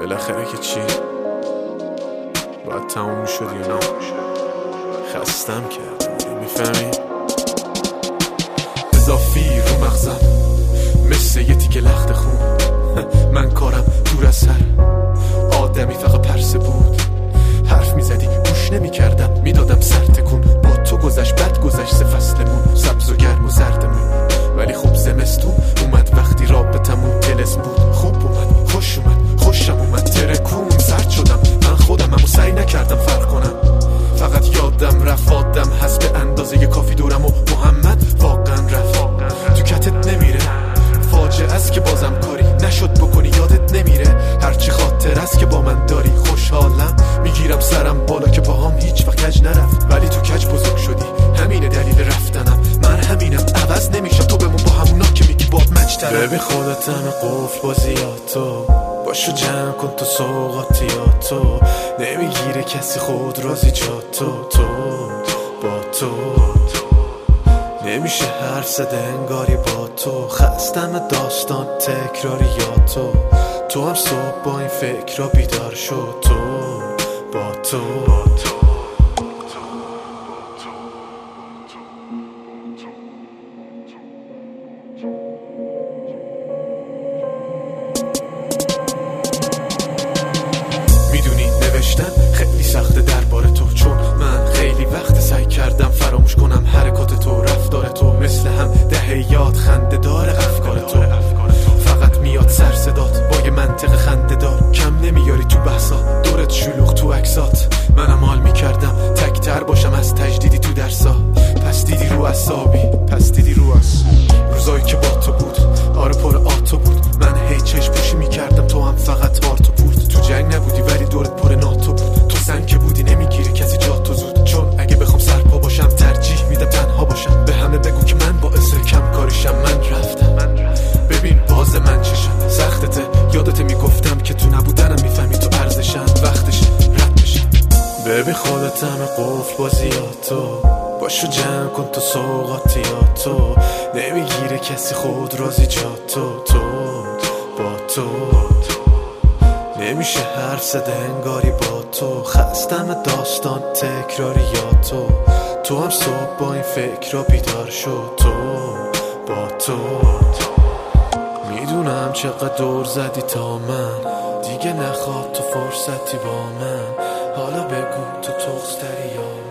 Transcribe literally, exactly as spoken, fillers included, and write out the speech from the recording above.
بالاخره که چی باید تموم میشد یا نه؟ خستم کردم، میفهمی؟ اضافی رو مغزم مثل یه تیکه لخت خون. من کارم دور از هر آدمی فقط پرسه بود. حرف میزدی گوش نمیکردم، میدادم سر تکون. با تو گذشت بد گذشت سه فصلمون، سبز و گرم و زردمون. ولی خوب زمستون اومد وقتی رابطمون طلسم بود. خوب اومد، خوش اومد، خوشم اومد، ترکون. سرد شدم من خودم، اما سعی نکردم فرق کنم. فقط یادم رفت آدم هست به اندازه ی کافی دورم و محمد واقعا رفت. تو کتت نمیره، فاجعه است که بازم کاری نشد بکنی، یادت نمیره هرچی خاطر است که با من داری. خوشحالم میگیرم سرم بالا که باهام هیچ وقت کج نرفت، ولی تو کج بزرگ شدی، همینه دلیل رفتنم. من همینم، عوض نمیشم، تو بمون با همونا که میگی باد مجترم. ببین خودت همه قفل بازیاتو باشو جمع کن تو سوقاتیاتو. نمیگیره کسی خود رازی جاتو. تو با تو نمیشه حرف زده انگاری با تو. خستم داستان تکراریاتو. تو هم صبح با این فکر را بیدار شد. تو با تو میدونی نوشتن خیلی سخته درباره تو، چون من خیلی وقت سعی کردم فراموش کنم حرکات تو، رفتار تو. مثل هم دهه یاد خنده داره افکار تو. فقط میاد سر صدات با یه منطق خنده دار. کم نمیاری تو بحثا، دورت شلوغ تو عکسات. منم حال میکردم تکتر باشم از تجدیدی تو درسا. پس دیدی رو اعصابی، پس دیدی رو از روزایی که با تو بود. آره پر آتو بود. من هی چشم پوشی میکردم، تو هم فقط هارتو پورت. تو جنگ نبودی ولی دورت پر ناتو بود. تو سنگ که بودی نمیگیره کسی جاتو زود. چون اگه بخوام سرپا باشم ترجیح میدم تنها باشم. به همه بگو که من باعث کم کاریشم. من رفتم، ببین باز من چشم سختته. یادت میگفتم که تو نبودنم میفهمی تو ارزشم. وقتش رد بشم. ببین خودت همه قفل بازیاتو باشو جمع کن تو سوقاتیاتو. نمیگیره کسی خود رازی جاتو. تو با تو نمیشه حرف زده انگاری با تو. خستم داستان تکراریاتو. تو هم صبح با این فکر را بیدار شد. تو با تو میدونم چقدر دور زدی تا من دیگه نخواد تو فرصتی با من. حالا بگو تو تغز داری یا